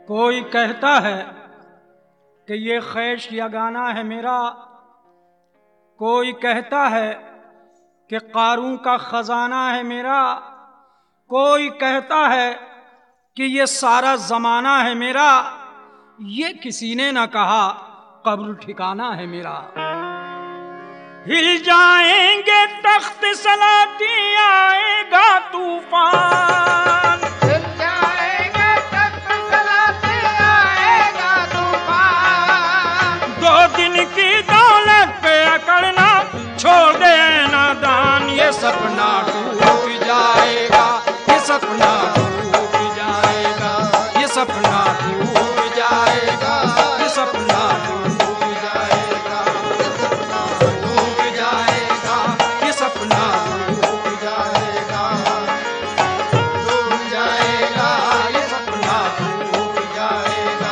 कोई कहता है कि ये ख्वाहिश यगाना है मेरा, कोई कहता है कि कारून का खजाना है मेरा, कोई कहता है कि ये सारा जमाना है मेरा। ये किसी ने न कहा कब्र ठिकाना है मेरा। हिल जाएंगे तख्त सलाती, आएगा तूफान। हिल जाएंगे तख्त सलाती, आएगा तूफान। 2 दिन की दौलत पे अकड़ना छोड़ दे नादान। ये सपना टूट जाएगा, ये सपना टूट जाएगा, ये सपना टूट जाएगा, ये सपना टूट जाएगा, टूट जाएगा, ये सपना टूट जाएगा, टूट जाएगा, ये सपना टूट जाएगा।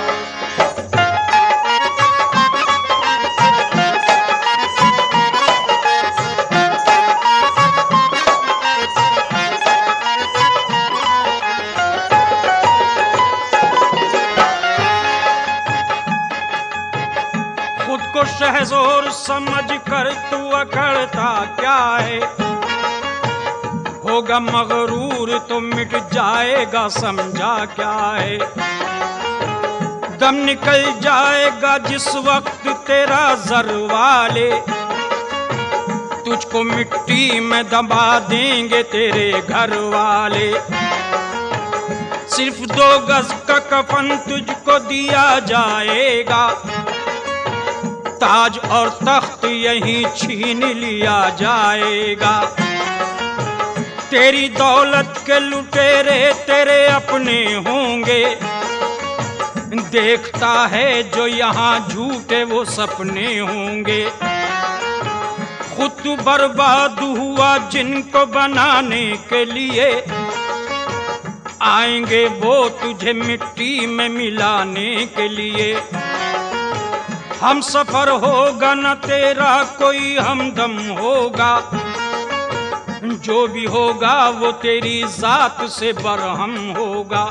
खुद को शहज़ोर समझ कर तू अकड़ता क्या है? होगा मगरूर तो मिट जाएगा, समझा क्या है? दम निकल जाएगा जिस वक्त तेरा ज़र वाले, तुझको मिट्टी में दबा देंगे तेरे घर वाले। सिर्फ 2 गज का कफन तुझको दिया जाएगा, ताज और तख्त यहीं छीन लिया जाएगा। तेरी दौलत के लुटेरे तेरे अपने होंगे, देखता है जो यहाँ झूठे वो सपने होंगे। खुद तू बर्बाद हुआ जिनको बनाने के लिए, आएंगे वो तुझे मिट्टी में मिलाने के लिए। हम सफर होगा न तेरा कोई हमदम होगा, जो भी होगा वो तेरी जात से बरहम होगा।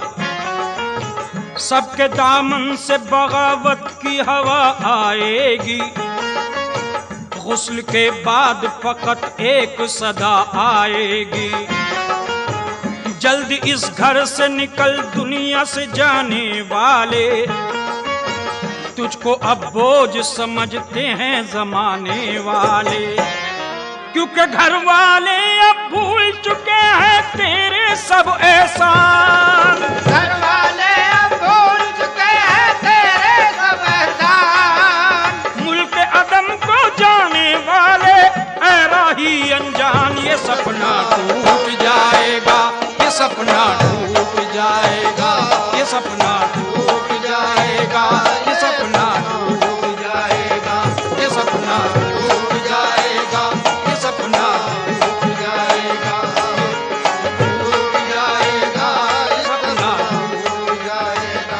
सबके दामन से बगावत की हवा आएगी, गुस्ल के बाद फकत एक सदा आएगी। जल्द इस घर से निकल दुनिया से जाने वाले, तुझको अब बोझ समझते हैं जमाने वाले। क्योंकि घर वाले अब भूल चुके हैं तेरे सब एहसान। घर वाले अब भूल चुके हैं तेरे सब एहसान। मुल्क अदम को जाने वाले ऐ राही अनजान। ये सपना टूट जाएगा, ये सपना टूट जाएगा, ये सपना टूट जाएगा, ये सपना टूट जाएगा, ये सपना टूट जाएगा, ये सपना टूट जाएगा, टूट जाएगा, ये सपना टूट जाएगा।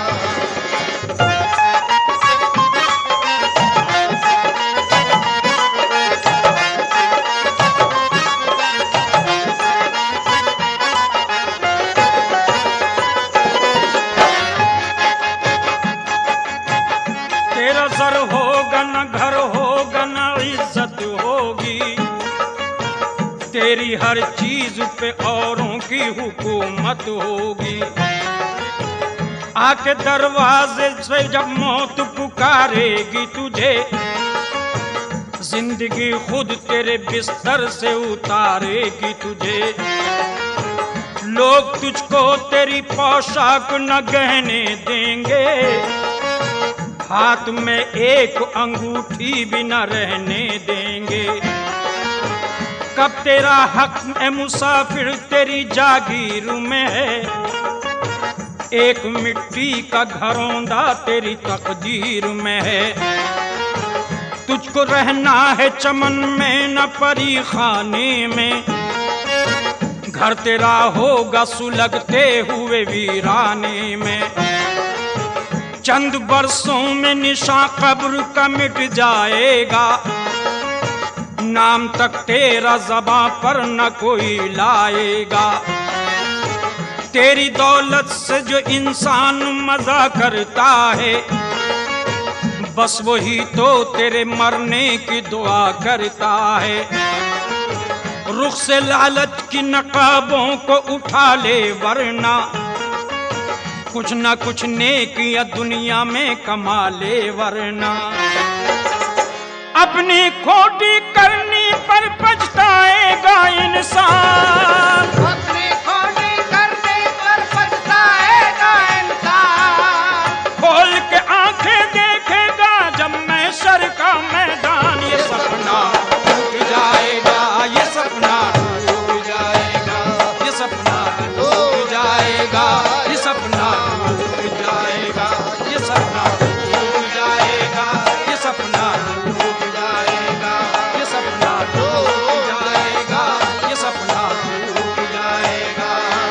तेरा सर होगा न घर होगा न इज्जत होगी, तेरी हर चीज पे औरों की हुकूमत होगी। आके दरवाजे से जब मौत पुकारेगी तुझे, जिंदगी खुद तेरे बिस्तर से उतारेगी तुझे। लोग तुझको तेरी पोशाक न गहने देंगे, हाथ में एक अंगूठी भी न रहने देंगे। कब तेरा हक ए मुसाफिर तेरी जागीर में है, एक मिट्टी का घरौंदा तेरी तकदीर में है। तुझको रहना है चमन में न परी खाने में, घर तेरा होगा सुलगते हुए वीराने में। चंद बरसों में निशान कब्र का मिट जाएगा, नाम तक तेरा ज़बां पर न कोई लाएगा। तेरी दौलत से जो इंसान मजा करता है, बस वही तो तेरे मरने की दुआ करता है। रुख से लालच की नकाबों को उठा ले, वरना कुछ न कुछ नेकिया दुनिया में कमा ले, वरना अपनी खोटी करनी पर पछताएगा इंसान। अपनी खोटी करने पर पछताएगा इंसान। खोल के आंखें देखेगा जब महशर का मैदान, ये सपना टूट जाएगा, ये सपना टूट जाएगा, ये सपना टूट जाएगा, ये सपना टूट जाएगा, ये सपना टूट जाएगा, ये सपना टूट जाएगा, ये सपना टूट जाएगा, ये सपना टूट जाएगा।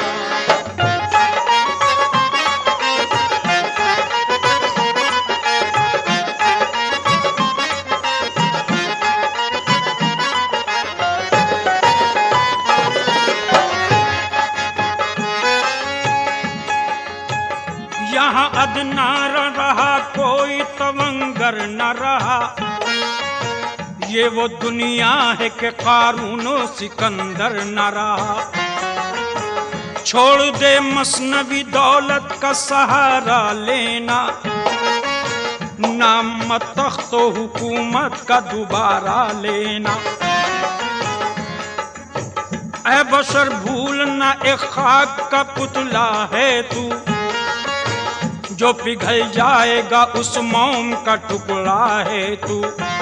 यहाँ अदना रहा कोई तवंगर न रहा, ये वो दुनिया है कि कारून सिकंदर न रहा। छोड़ दे मसनवी दौलत का सहारा लेना, नाम तख्त हुकूमत का दोबारा लेना। ऐ बशर भूलना एक खाक का पुतला है तू, जो पिघल जाएगा उस मोम का टुकड़ा है तू।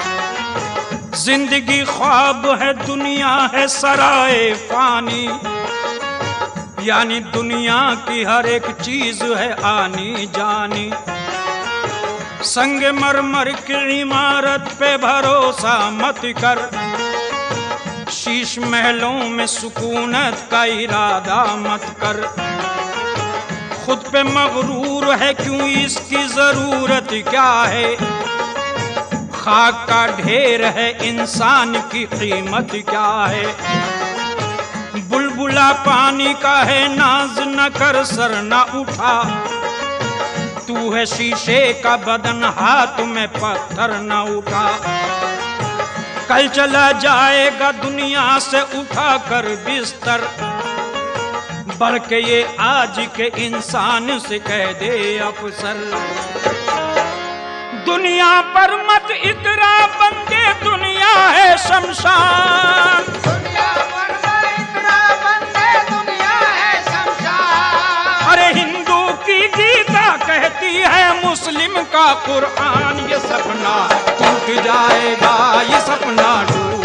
जिंदगी ख्वाब है, दुनिया है सराय फानी, यानी दुनिया की हर एक चीज है आनी जानी। संग मरमर की इमारत पे भरोसा मत कर, शीश महलों में सुकूनत का इरादा मत कर। खुद पे मगरूर है क्यों, इसकी जरूरत क्या है। खाक का ढेर है, इंसान की कीमत क्या है। बुलबुला पानी का है, नाज न कर सर न उठा। तू है शीशे का बदन, हाथ में पत्थर न उठा। कल चला जाएगा दुनिया से उठा कर बिस्तर, बढ़ के ये आज के इंसान से कह दे अफसर। दुनिया पर मत इतरा बंदे, दुनिया है शमशान। दुनिया पर मत इतरा बंदे, दुनिया है शमशान। अरे हिंदू की गीता कहती है, मुस्लिम का कुरान। ये सपना टूट जाएगा, ये सपना टूट